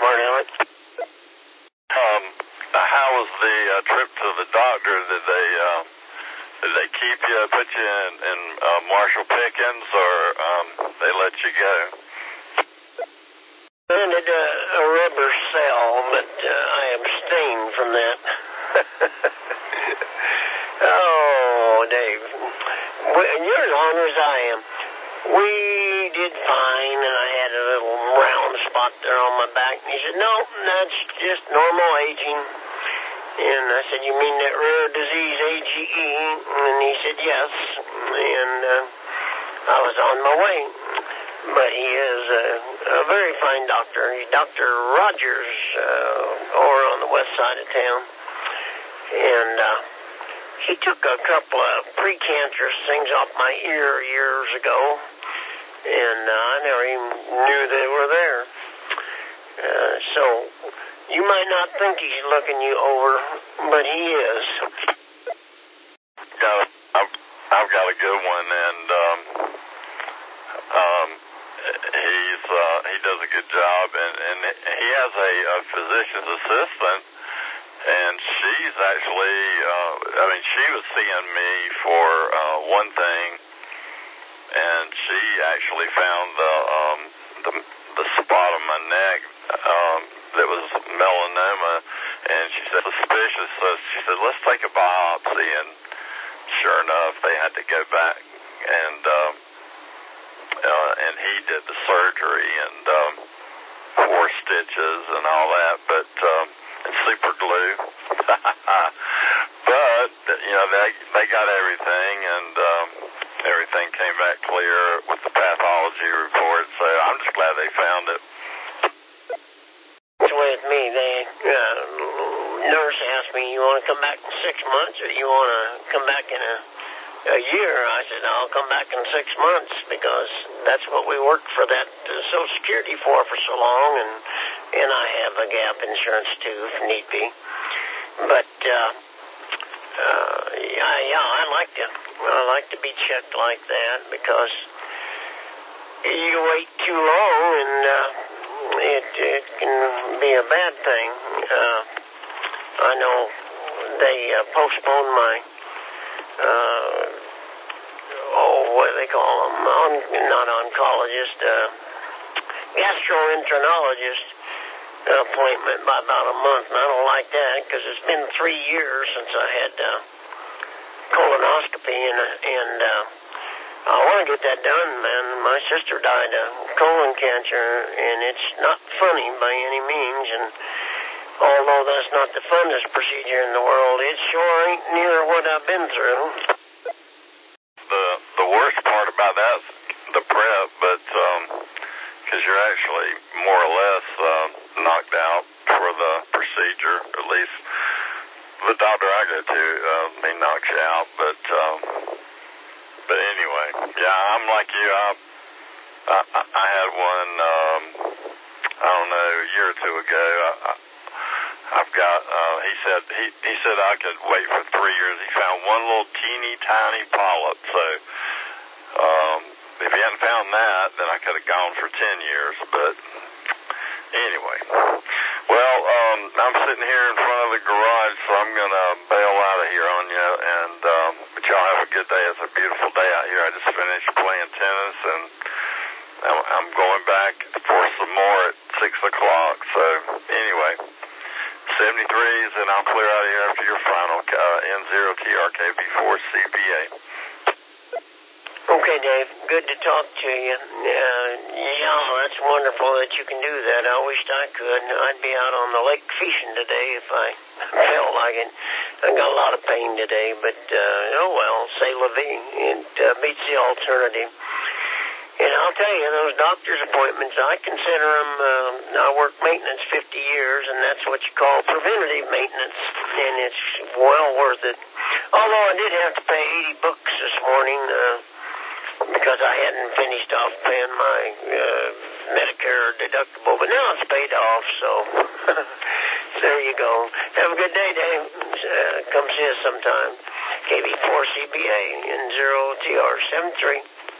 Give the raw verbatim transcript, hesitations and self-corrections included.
Smart Alex. Um, how was the uh, trip to the doctor? Did they uh, did they keep you, put you in, in uh, Marshall Pickens, or um, they let you go? Landed a, a rubber cell, but uh, I abstained from that. Oh, Dave, you're as honor as I am. We did fine, and I had a little round spot there on my back. And he said, no, that's just normal aging. And I said, you mean that rare disease, A G E? And he said, yes. And uh, I was on my way. But he is a, a very fine doctor. He's Doctor Rogers uh, over on the west side of town. And uh, he took a couple of precancerous things off my ear years ago. And uh, I never even knew they were there. Uh, so you might not think he's looking you over, but he is. Yeah, I've, I've got a good one, and um, um, he's uh, he does a good job, and, and he has a, a physician's assistant, and she's actually, uh, I mean, she was seeing me for uh, one thing, and she actually found the um, the, the spot on my neck um, that was melanoma, and she said suspicious. So she said, let's take a biopsy, and sure enough, they had to go back, and um, uh, and he did the surgery and um, four stitches and all that, but um, and super glue. But you know, they they got everything, and um, everything came back clear with the pathology report. So I'm just glad they found it. With me, they uh, nurse asked me, you want to come back in six months or you want to come back in a, a year? I said, I'll come back in six months because that's what we worked for that uh, Social Security for for so long, and and I have a gap insurance too if need be. But uh, uh, yeah, yeah, I like to I like to be checked like that because you wait too long and. Uh, It, it can be a bad thing. Uh, I know they uh, postponed my, uh, oh, what do they call them? On, not oncologist, uh, gastroenterologist appointment by about a month. And I don't like that because it's been three years since I had uh, colonoscopy and, and uh, I want to get that done, man. My sister died of colon cancer, and it's not funny by any means. And although that's not the funnest procedure in the world, it sure ain't near what I've been through. The the worst part about that is the prep, but um, because you're actually more or less uh, knocked out for the procedure. At least the doctor I go to, uh, he knocks you out, but. Um, But anyway, yeah, I'm like you. I I, I had one, um, I don't know, a year or two ago. I, I, I've got, uh, he said he, he said I could wait for three years. He found one little teeny tiny polyp. So um, if he hadn't found that, then I could have gone for ten years. But anyway, well, um, I'm sitting here in front of the garage, so I'm going to bail out of here on you. And um, but y'all have a good day. It's a beautiful day out here. I just finished playing tennis, and I'm, I'm going back for some more at six o'clock. So anyway, seventy-threes, and I'll clear out of here after your final uh, N zero T R K B four C B A. Okay, Dave. Good to talk to you. Uh, yeah, that's wonderful that you can do that. I wished I could. I'd be out on the lake fishing today if I felt like it. I got a lot of pain today, but uh, oh well, say la vie. It uh, beats the alternative. And I'll tell you, those doctor's appointments, I consider them, uh, I worked maintenance fifty years, and that's what you call preventative maintenance, and it's well worth it. Although I did have to pay eighty bucks this morning, uh, because I hadn't finished off paying my uh, Medicare deductible, but now it's paid off, so there you go. Have a good day, Dave. Uh, come see us sometime. K B four C B A N zero T R seven three.